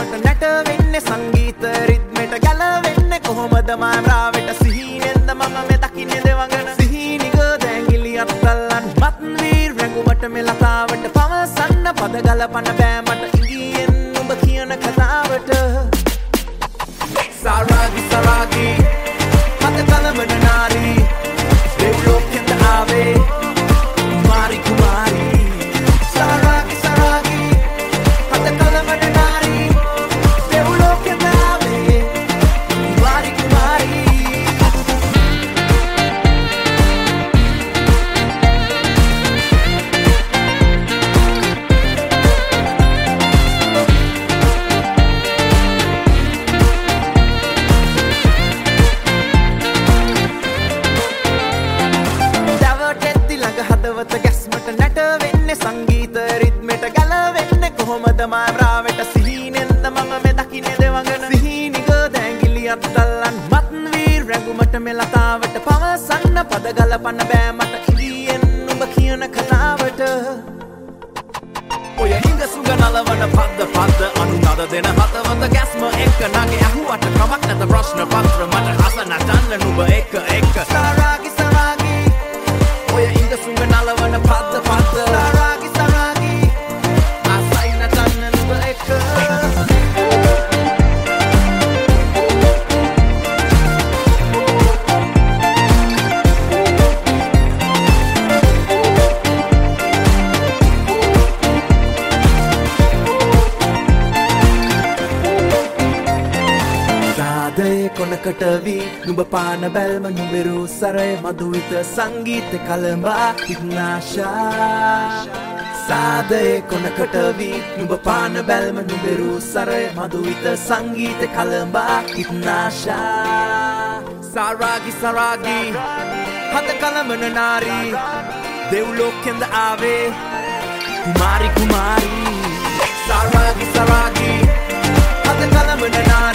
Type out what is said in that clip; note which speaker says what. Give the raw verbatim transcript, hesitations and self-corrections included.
Speaker 1: මට නැට වෙන්නේ සංගීත රිද්මෙට ගැලවෙන්නේ කොහොමද මාම්රාවට සිහිනෙන්ද මම මේ දකින්නේ දෙවඟන සිහිනික දැඟිලි අත්තල්ලන් මත් වීර් රැඟුමට මෙලතාවට පවසන්න පද ගලපන්න බෑ මට ඉංගියෙන් ඔබ කියන කතාවට සාරාගි සාරාගි මත කලවන නාරී දෙව්ලෝකෙන්ද ආවේ කුමාරි කුමාරි සාරාගි සාරාගි මත කලවන නාරී දෙව්ලෝකෙන්ද ආවේ කුමාරි කුමාරි හදවත ගැස්මට නැට වෙන්නේ සංගීත රිද්මෙට ගැලවෙන්නේ කොහොමද මාම්රාවට සිහිනෙන්ද මම මේ දකින්නේ දෙවඟන සිහිනික දැඟිලි අත්තල්ලන් මත් වීර් රැඟුමට මෙලතාවට පවසන්න පද ගලපන්න බෑ මට ඉංගියෙන් ඔබ කියන කතාවට ඔය හිඟ සුඟ නලවන පද්ද පද්ද අනුනද දෙන හදවත ගැස්ම එක්ක නගේ ඇහුවට කමක් නැත ප්‍රශ්න පත්‍ර මට හස නටන්න නුඹ එක එක සාරාගි සාරාගි ඔය හිඟ සුඟ නලවන පද්ද පද්ද සාරාගි සාරාගි ආසයි නටන්න නුඹ එක කොනකට වී නුඹ පාන බැල්ම නුඹෙරු සරය මధుවිත සංගීත කලඹා ඉක්නාශා සාදයේ කොනකට වී නුඹ පාන බැල්ම නුඹෙරු සරය මధుවිත සංගීත කලඹා ඉක්නාශා සාරාගි සාරාගි හද කලමන නාරී දෙව්ලෝකෙන්ද ආවේ කුමාරි කුමාරි සාරාගි සාරාගි හද කලමන නාරී